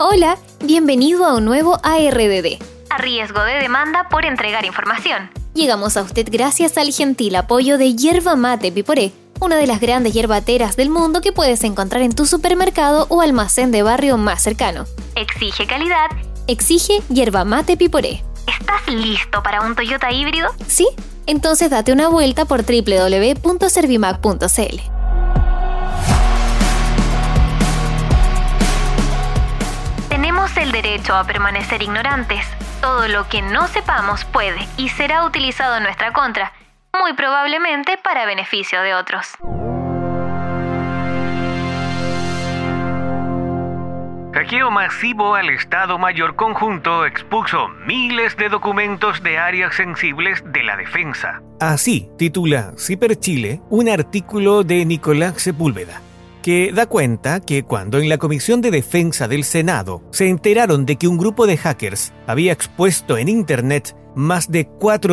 Hola, bienvenido a un nuevo ARDD, a riesgo de demanda por entregar información. Llegamos a usted gracias al gentil apoyo de Yerba Mate Piporé, una de las grandes yerbateras del mundo que puedes encontrar en tu supermercado o almacén de barrio más cercano. Exige calidad, exige Yerba Mate Piporé. ¿Estás listo para un Toyota híbrido? ¿Sí? Entonces date una vuelta por www.servimac.cl. Tenemos el derecho a permanecer ignorantes. Todo lo que no sepamos puede y será utilizado en nuestra contra, muy probablemente para beneficio de otros. Hackeo masivo al Estado Mayor Conjunto expuso miles de documentos de áreas sensibles de la defensa. Así titula Ciper Chile un artículo de Nicolás Sepúlveda, que da cuenta que cuando en la Comisión de Defensa del Senado se enteraron de que un grupo de hackers había expuesto en Internet más de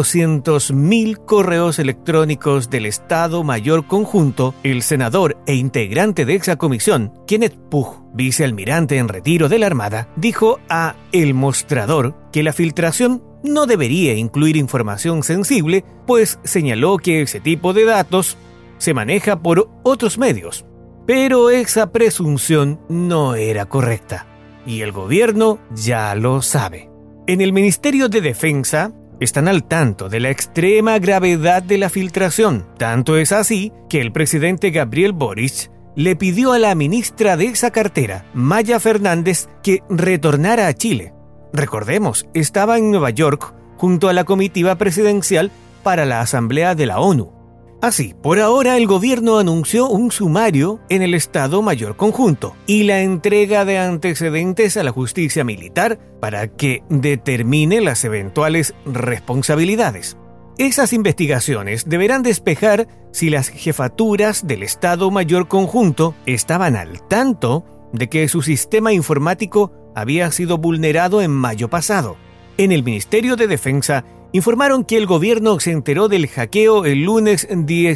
400.000 correos electrónicos del Estado Mayor Conjunto, el senador e integrante de esa comisión, Kenneth Pugh, vicealmirante en retiro de la Armada, dijo a El Mostrador que la filtración no debería incluir información sensible, pues señaló que ese tipo de datos se maneja por otros medios. Pero esa presunción no era correcta, y el gobierno ya lo sabe. En el Ministerio de Defensa están al tanto de la extrema gravedad de la filtración. Tanto es así que el presidente Gabriel Boric le pidió a la ministra de esa cartera, Maya Fernández, que retornara a Chile. Recordemos, estaba en Nueva York junto a la comitiva presidencial para la Asamblea de la ONU. Así, por ahora el gobierno anunció un sumario en el Estado Mayor Conjunto y la entrega de antecedentes a la justicia militar para que determine las eventuales responsabilidades. Esas investigaciones deberán despejar si las jefaturas del Estado Mayor Conjunto estaban al tanto de que su sistema informático había sido vulnerado en mayo pasado. En el Ministerio de Defensa informaron que el gobierno se enteró del hackeo el lunes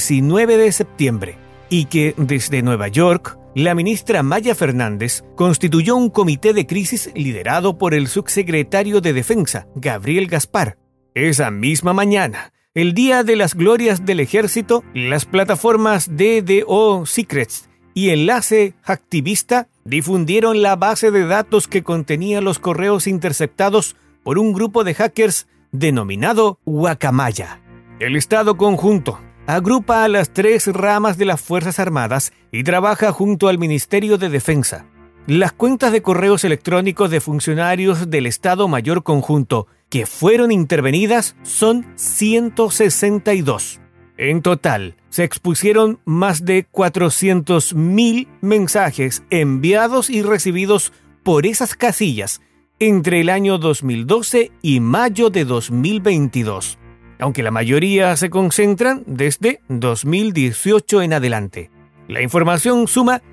19 de septiembre y que desde Nueva York, la ministra Maya Fernández constituyó un comité de crisis liderado por el subsecretario de Defensa, Gabriel Gaspar. Esa misma mañana, el día de las glorias del ejército, las plataformas DDO Secrets y Enlace Hacktivista difundieron la base de datos que contenía los correos interceptados por un grupo de hackers denominado Guacamaya. El Estado Conjunto agrupa a las 3 ramas de las Fuerzas Armadas y trabaja junto al Ministerio de Defensa. Las cuentas de correos electrónicos de funcionarios del Estado Mayor Conjunto que fueron intervenidas son 162. En total, se expusieron más de 400.000 mensajes enviados y recibidos por esas casillas entre el año 2012 y mayo de 2022, aunque la mayoría se concentran desde 2018 en adelante. La información suma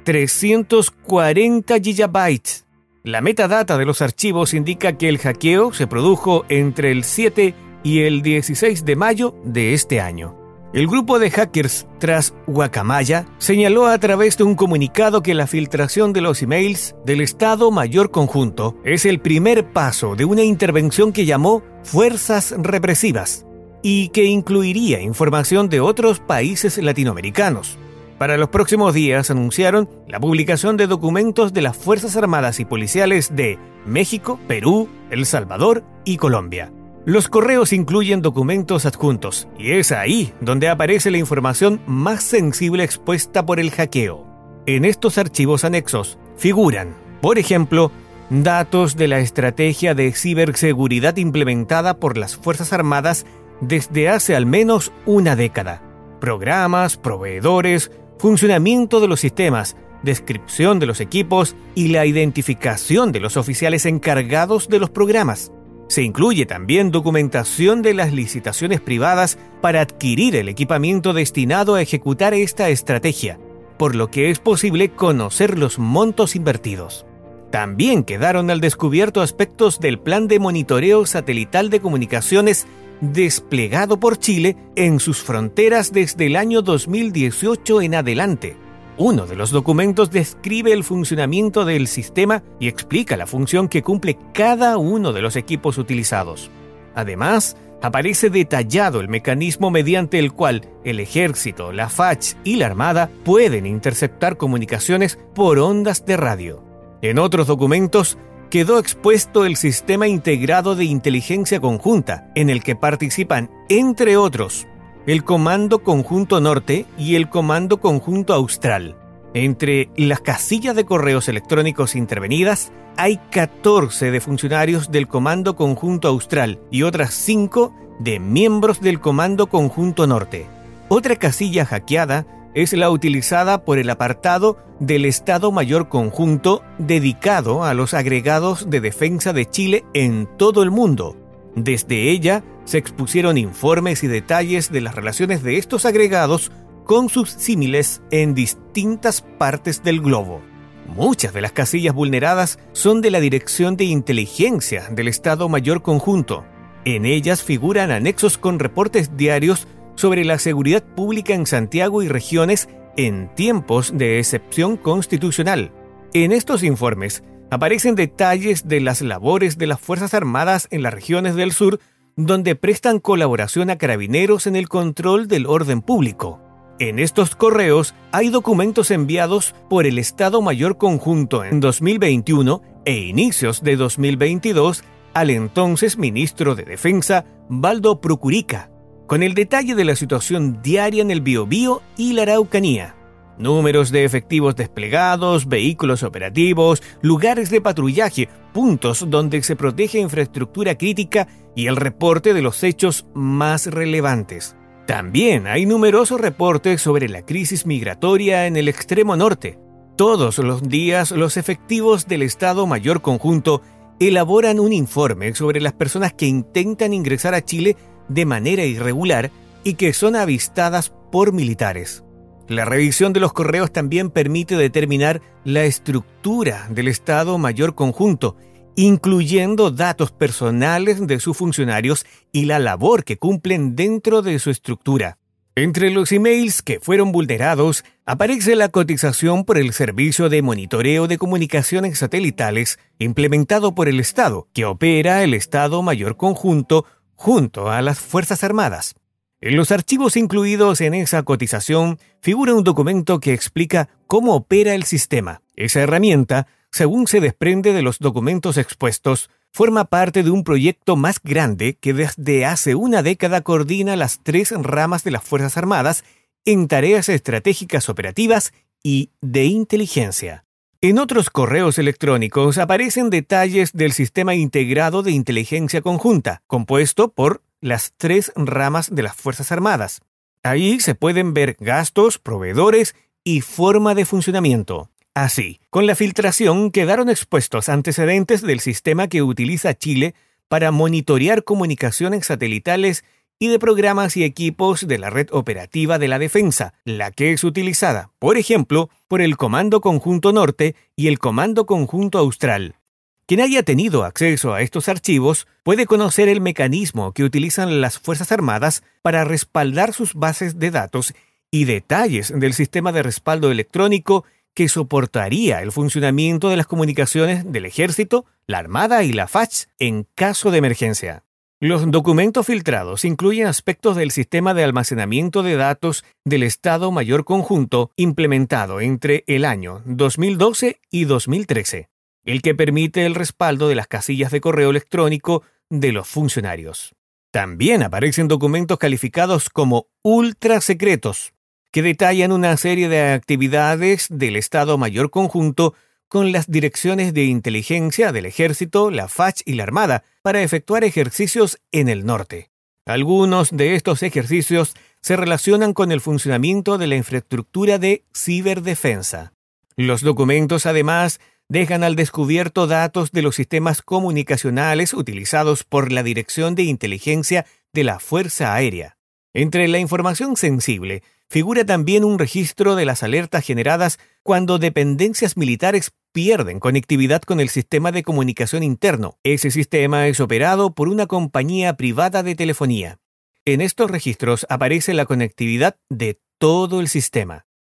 340 gigabytes. La metadata de los archivos indica que el hackeo se produjo entre el 7 y el 16 de mayo de este año. El grupo de hackers tras Guacamaya señaló a través de un comunicado que la filtración de los emails del Estado Mayor Conjunto es el primer paso de una intervención que llamó Fuerzas Represivas y que incluiría información de otros países latinoamericanos. Para los próximos días anunciaron la publicación de documentos de las Fuerzas Armadas y Policiales de México, Perú, El Salvador y Colombia. Los correos incluyen documentos adjuntos, y es ahí donde aparece la información más sensible expuesta por el hackeo. En estos archivos anexos figuran, por ejemplo, datos de la estrategia de ciberseguridad implementada por las Fuerzas Armadas desde hace al menos una década, programas, proveedores, funcionamiento de los sistemas, descripción de los equipos y la identificación de los oficiales encargados de los programas. Se incluye también documentación de las licitaciones privadas para adquirir el equipamiento destinado a ejecutar esta estrategia, por lo que es posible conocer los montos invertidos. También quedaron al descubierto aspectos del plan de monitoreo satelital de comunicaciones desplegado por Chile en sus fronteras desde el año 2018 en adelante. Uno de los documentos describe el funcionamiento del sistema y explica la función que cumple cada uno de los equipos utilizados. Además, aparece detallado el mecanismo mediante el cual el ejército, la FACH y la Armada pueden interceptar comunicaciones por ondas de radio. En otros documentos, quedó expuesto el Sistema Integrado de Inteligencia Conjunta, en el que participan, entre otros, el Comando Conjunto Norte y el Comando Conjunto Austral. Entre las casillas de correos electrónicos intervenidas, hay 14 de funcionarios del Comando Conjunto Austral y otras 5 de miembros del Comando Conjunto Norte. Otra casilla hackeada es la utilizada por el apartado del Estado Mayor Conjunto dedicado a los agregados de defensa de Chile en todo el mundo. Desde ella se expusieron informes y detalles de las relaciones de estos agregados con sus símiles en distintas partes del globo. Muchas de las casillas vulneradas son de la Dirección de Inteligencia del Estado Mayor Conjunto. En ellas figuran anexos con reportes diarios sobre la seguridad pública en Santiago y regiones en tiempos de excepción constitucional. En estos informes aparecen detalles de las labores de las Fuerzas Armadas en las regiones del sur, donde prestan colaboración a carabineros en el control del orden público. En estos correos hay documentos enviados por el Estado Mayor Conjunto en 2021 e inicios de 2022 al entonces ministro de Defensa, Valdo Procurica, con el detalle de la situación diaria en el Biobío y la Araucanía. Números de efectivos desplegados, vehículos operativos, lugares de patrullaje, puntos donde se protege infraestructura crítica y el reporte de los hechos más relevantes. También hay numerosos reportes sobre la crisis migratoria en el extremo norte. Todos los días los efectivos del Estado Mayor Conjunto elaboran un informe sobre las personas que intentan ingresar a Chile de manera irregular y que son avistadas por militares. La revisión de los correos también permite determinar la estructura del Estado Mayor Conjunto, incluyendo datos personales de sus funcionarios y la labor que cumplen dentro de su estructura. Entre los emails que fueron vulnerados aparece la cotización por el servicio de monitoreo de comunicaciones satelitales implementado por el Estado, que opera el Estado Mayor Conjunto junto a las Fuerzas Armadas. En los archivos incluidos en esa cotización figura un documento que explica cómo opera el sistema. Esa herramienta, según se desprende de los documentos expuestos, forma parte de un proyecto más grande que desde hace una década coordina las 3 ramas de las Fuerzas Armadas en tareas estratégicas operativas y de inteligencia. En otros correos electrónicos aparecen detalles del Sistema Integrado de Inteligencia Conjunta, compuesto por las 3 ramas de las Fuerzas Armadas. Ahí se pueden ver gastos, proveedores y forma de funcionamiento. Así, con la filtración quedaron expuestos antecedentes del sistema que utiliza Chile para monitorear comunicaciones satelitales y de programas y equipos de la red operativa de la defensa, la que es utilizada, por ejemplo, por el Comando Conjunto Norte y el Comando Conjunto Austral. Quien haya tenido acceso a estos archivos puede conocer el mecanismo que utilizan las Fuerzas Armadas para respaldar sus bases de datos y detalles del sistema de respaldo electrónico que soportaría el funcionamiento de las comunicaciones del Ejército, la Armada y la FACH en caso de emergencia. Los documentos filtrados incluyen aspectos del sistema de almacenamiento de datos del Estado Mayor Conjunto implementado entre el año 2012 y 2013. El que permite el respaldo de las casillas de correo electrónico de los funcionarios. También aparecen documentos calificados como ultra secretos, que detallan una serie de actividades del Estado Mayor Conjunto con las direcciones de inteligencia del Ejército, la FACH y la Armada para efectuar ejercicios en el norte. Algunos de estos ejercicios se relacionan con el funcionamiento de la infraestructura de ciberdefensa. Los documentos, además, dejan al descubierto datos de los sistemas comunicacionales utilizados por la Dirección de Inteligencia de la Fuerza Aérea. Entre la información sensible figura también un registro de las alertas generadas cuando dependencias militares pierden conectividad con el sistema de comunicación interno. Ese sistema es operado por una compañía privada de telefonía. En estos registros aparece la conectividad de todo el sistema.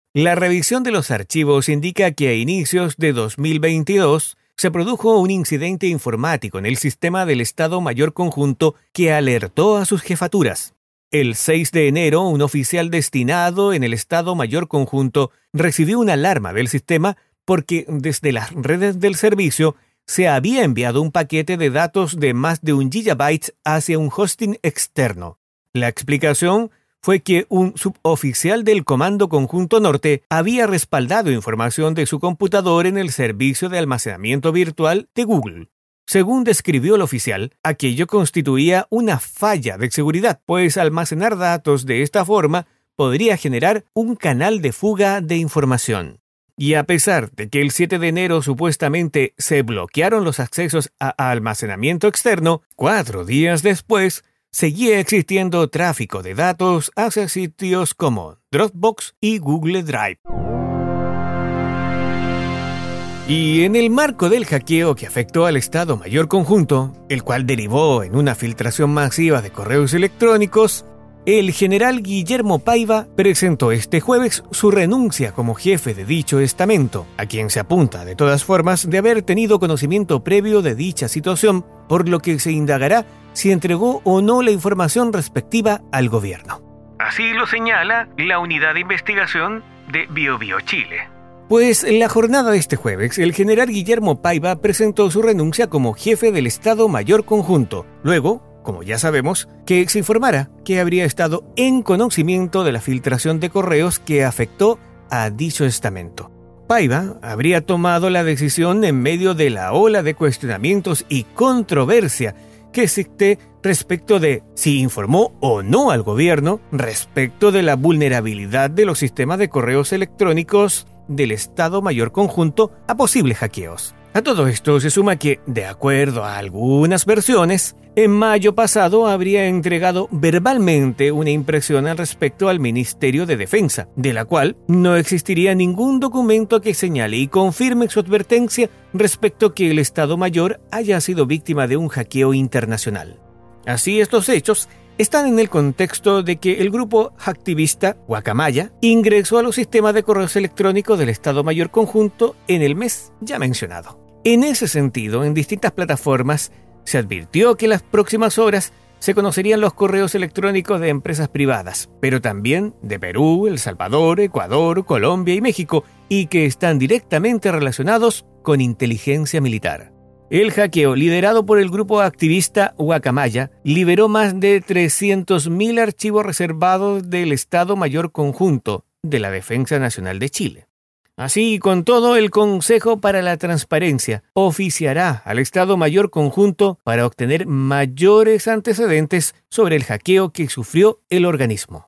La revisión de los archivos indica que a inicios de 2022 se produjo un incidente informático en el sistema del Estado Mayor Conjunto que alertó a sus jefaturas. El 6 de enero, un oficial destinado en el Estado Mayor Conjunto recibió una alarma del sistema porque desde las redes del servicio se había enviado un paquete de datos de más de 1 GB hacia un hosting externo. La explicación fue que un suboficial del Comando Conjunto Norte había respaldado información de su computador en el servicio de almacenamiento virtual de Google. Según describió el oficial, aquello constituía una falla de seguridad, pues almacenar datos de esta forma podría generar un canal de fuga de información. Y a pesar de que el 7 de enero supuestamente se bloquearon los accesos a almacenamiento externo, 4 días después seguía existiendo tráfico de datos hacia sitios como Dropbox y Google Drive. Y en el marco del hackeo que afectó al Estado Mayor Conjunto, el cual derivó en una filtración masiva de correos electrónicos, el general Guillermo Paiva presentó este jueves su renuncia como jefe de dicho estamento, a quien se apunta de todas formas de haber tenido conocimiento previo de dicha situación, por lo que se indagará si entregó o no la información respectiva al gobierno. Así lo señala la Unidad de Investigación de BioBio Chile. Pues en la jornada de este jueves, el general Guillermo Paiva presentó su renuncia como jefe del Estado Mayor Conjunto. Luego, como ya sabemos, que se informara que habría estado en conocimiento de la filtración de correos que afectó a dicho estamento. Paiva habría tomado la decisión en medio de la ola de cuestionamientos y controversia que existe respecto de si informó o no al gobierno respecto de la vulnerabilidad de los sistemas de correos electrónicos del Estado Mayor Conjunto a posibles hackeos. A todo esto se suma que, de acuerdo a algunas versiones, en mayo pasado habría entregado verbalmente una impresión al respecto al Ministerio de Defensa, de la cual no existiría ningún documento que señale y confirme su advertencia respecto que el Estado Mayor haya sido víctima de un hackeo internacional. Así, estos hechos están en el contexto de que el grupo hacktivista Guacamaya ingresó a los sistemas de correos electrónicos del Estado Mayor Conjunto en el mes ya mencionado. En ese sentido, en distintas plataformas se advirtió que en las próximas horas se conocerían los correos electrónicos de empresas privadas, pero también de Perú, El Salvador, Ecuador, Colombia y México, y que están directamente relacionados con inteligencia militar. El hackeo, liderado por el grupo activista Guacamaya, liberó más de 300.000 archivos reservados del Estado Mayor Conjunto de la Defensa Nacional de Chile. Así, con todo, el Consejo para la Transparencia oficiará al Estado Mayor Conjunto para obtener mayores antecedentes sobre el hackeo que sufrió el organismo.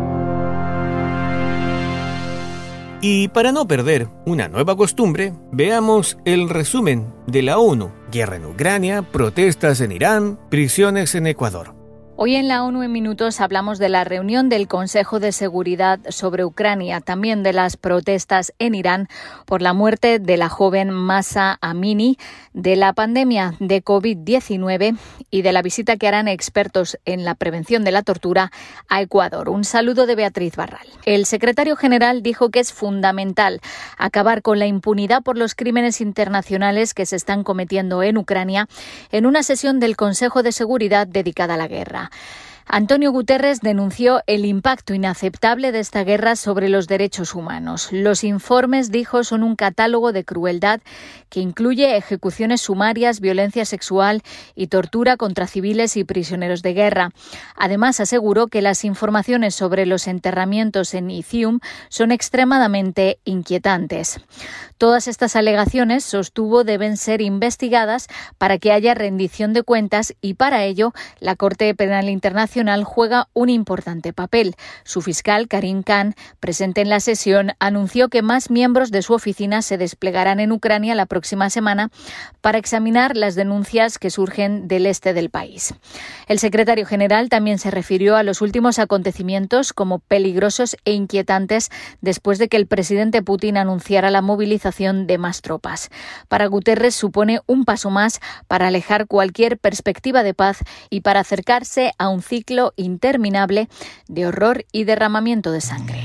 Y para no perder una nueva costumbre, veamos el resumen de la ONU. Guerra en Ucrania, protestas en Irán, prisiones en Ecuador. Hoy en la ONU en Minutos hablamos de la reunión del Consejo de Seguridad sobre Ucrania, también de las protestas en Irán por la muerte de la joven Mahsa Amini, de la pandemia de COVID-19 y de la visita que harán expertos en la prevención de la tortura a Ecuador. Un saludo de Beatriz Barral. El secretario general dijo que es fundamental acabar con la impunidad por los crímenes internacionales que se están cometiendo en Ucrania en una sesión del Consejo de Seguridad dedicada a la guerra. Antonio Guterres denunció el impacto inaceptable de esta guerra sobre los derechos humanos. Los informes, dijo, son un catálogo de crueldad que incluye ejecuciones sumarias, violencia sexual y tortura contra civiles y prisioneros de guerra. Además, aseguró que las informaciones sobre los enterramientos en Izium son extremadamente inquietantes. Todas estas alegaciones, sostuvo, deben ser investigadas para que haya rendición de cuentas y para ello la Corte Penal Internacional juega un importante papel. Su fiscal, Karim Khan, presente en la sesión, anunció que más miembros de su oficina se desplegarán en Ucrania la próxima semana para examinar las denuncias que surgen del este del país. El secretario general también se refirió a los últimos acontecimientos como peligrosos e inquietantes después de que el presidente Putin anunciara la movilización de más tropas. Para Guterres supone un paso más para alejar cualquier perspectiva de paz y para acercarse a un ciclo interminable de horror y derramamiento de sangre.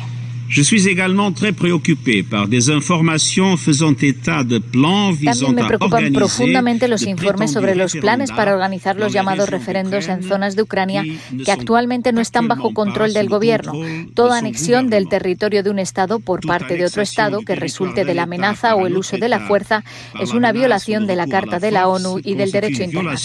Je suis également très préoccupé par des informations faisant état de plans visant También me a preocupan organiser profundamente los informes sobre los planes para organizar los llamados referendos en zonas de Ucrania que actualmente no están bajo control del gobierno. Toda anexión del territorio de un Estado por parte de otro Estado que resulte de la amenaza o el uso de la fuerza es una violación de la Carta de la ONU y del derecho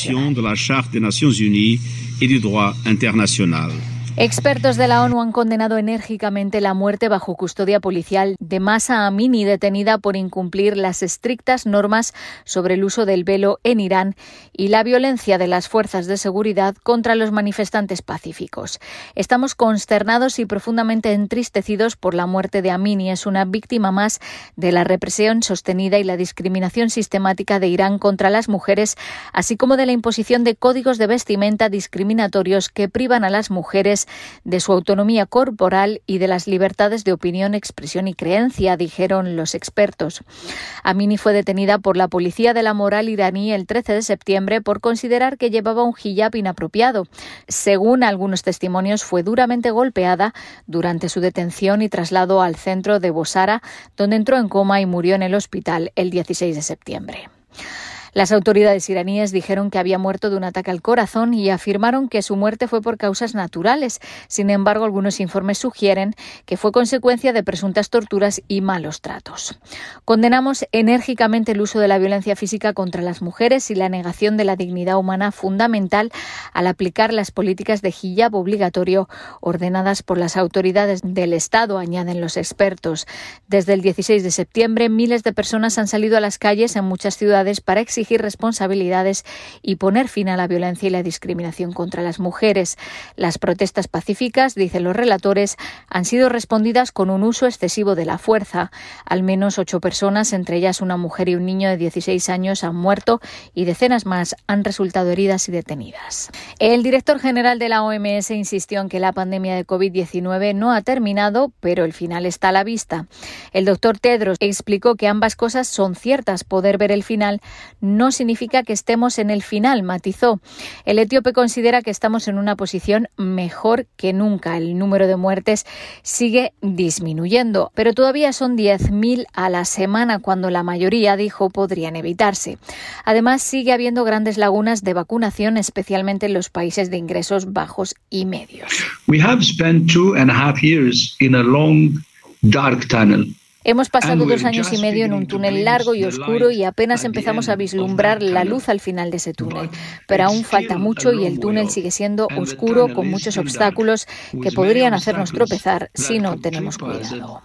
internacional. Expertos de la ONU han condenado enérgicamente la muerte bajo custodia policial de Mahsa Amini, detenida por incumplir las estrictas normas sobre el uso del velo en Irán y la violencia de las fuerzas de seguridad contra los manifestantes pacíficos. Estamos consternados y profundamente entristecidos por la muerte de Amini. Es una víctima más de la represión sostenida y la discriminación sistemática de Irán contra las mujeres, así como de la imposición de códigos de vestimenta discriminatorios que privan a las mujeres de su autonomía corporal y de las libertades de opinión, expresión y creencia, dijeron los expertos. Amini fue detenida por la policía de la moral iraní el 13 de septiembre por considerar que llevaba un hijab inapropiado. Según algunos testimonios, fue duramente golpeada durante su detención y traslado al centro de Bosara, donde entró en coma y murió en el hospital el 16 de septiembre. Las autoridades iraníes dijeron que había muerto de un ataque al corazón y afirmaron que su muerte fue por causas naturales. Sin embargo, algunos informes sugieren que fue consecuencia de presuntas torturas y malos tratos. Condenamos enérgicamente el uso de la violencia física contra las mujeres y la negación de la dignidad humana fundamental al aplicar las políticas de hijab obligatorio ordenadas por las autoridades del Estado, añaden los expertos. Desde el 16 de septiembre, miles de personas han salido a las calles en muchas ciudades para exigir responsabilidades y poner fin a la violencia y la discriminación contra las mujeres. Las protestas pacíficas, dicen los relatores, han sido respondidas con un uso excesivo de la fuerza. Al menos 8 personas, entre ellas una mujer y un niño de 16 años, han muerto y decenas más han resultado heridas y detenidas. El director general de la OMS insistió en que la pandemia de COVID-19 no ha terminado, pero el final está a la vista. El doctor Tedros explicó que ambas cosas son ciertas. Poder ver el final no significa que estemos en el final, matizó. El etíope considera que estamos en una posición mejor que nunca. El número de muertes sigue disminuyendo, pero todavía son 10.000 a la semana, cuando la mayoría, dijo, podrían evitarse. Además, sigue habiendo grandes lagunas de vacunación, especialmente en los países de ingresos bajos y medios. We have spent 2.5 years in a long, dark tunnel. Hemos pasado 2 años y medio en un túnel largo y oscuro y apenas empezamos a vislumbrar la luz al final de ese túnel. Pero aún falta mucho y el túnel sigue siendo oscuro, con muchos obstáculos que podrían hacernos tropezar si no tenemos cuidado.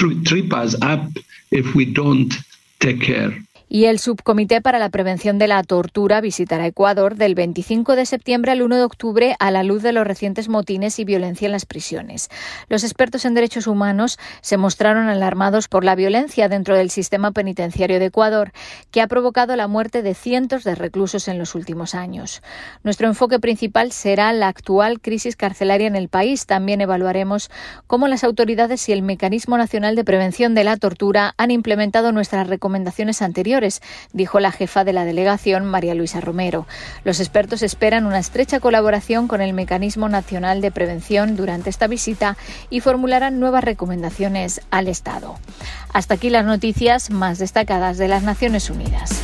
Y el Subcomité para la Prevención de la Tortura visitará Ecuador del 25 de septiembre al 1 de octubre a la luz de los recientes motines y violencia en las prisiones. Los expertos en derechos humanos se mostraron alarmados por la violencia dentro del sistema penitenciario de Ecuador, que ha provocado la muerte de cientos de reclusos en los últimos años. Nuestro enfoque principal será la actual crisis carcelaria en el país. También evaluaremos cómo las autoridades y el Mecanismo Nacional de Prevención de la Tortura han implementado nuestras recomendaciones anteriores, dijo la jefa de la delegación, María Luisa Romero. Los expertos esperan una estrecha colaboración con el Mecanismo Nacional de Prevención durante esta visita y formularán nuevas recomendaciones al Estado. Hasta aquí las noticias más destacadas de las Naciones Unidas.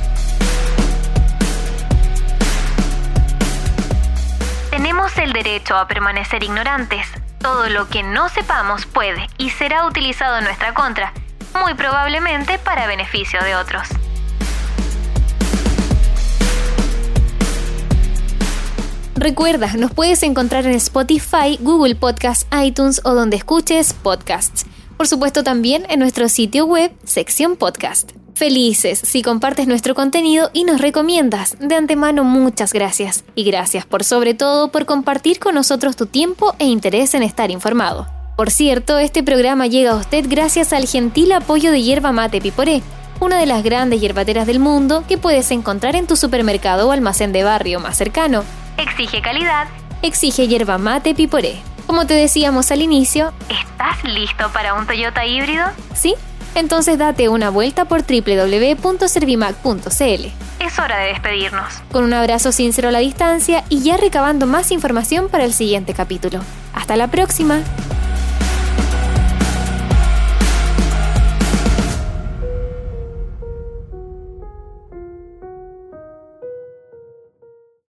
Tenemos el derecho a permanecer ignorantes. Todo lo que no sepamos puede y será utilizado en nuestra contra, muy probablemente para beneficio de otros. Recuerda, nos puedes encontrar en Spotify, Google Podcasts, iTunes o donde escuches podcasts. Por supuesto, también en nuestro sitio web, sección podcast. Felices si compartes nuestro contenido y nos recomiendas. De antemano, muchas gracias. Y gracias sobre todo por compartir con nosotros tu tiempo e interés en estar informado. Por cierto, este programa llega a usted gracias al gentil apoyo de Yerba Mate Piporé, una de las grandes yerbateras del mundo que puedes encontrar en tu supermercado o almacén de barrio más cercano. Exige calidad, exige Yerba Mate Piporé. Como te decíamos al inicio, ¿estás listo para un Toyota híbrido? ¿Sí? Entonces date una vuelta por www.servimac.cl. Es hora de despedirnos. Con un abrazo sincero a la distancia y ya recabando más información para el siguiente capítulo. ¡Hasta la próxima!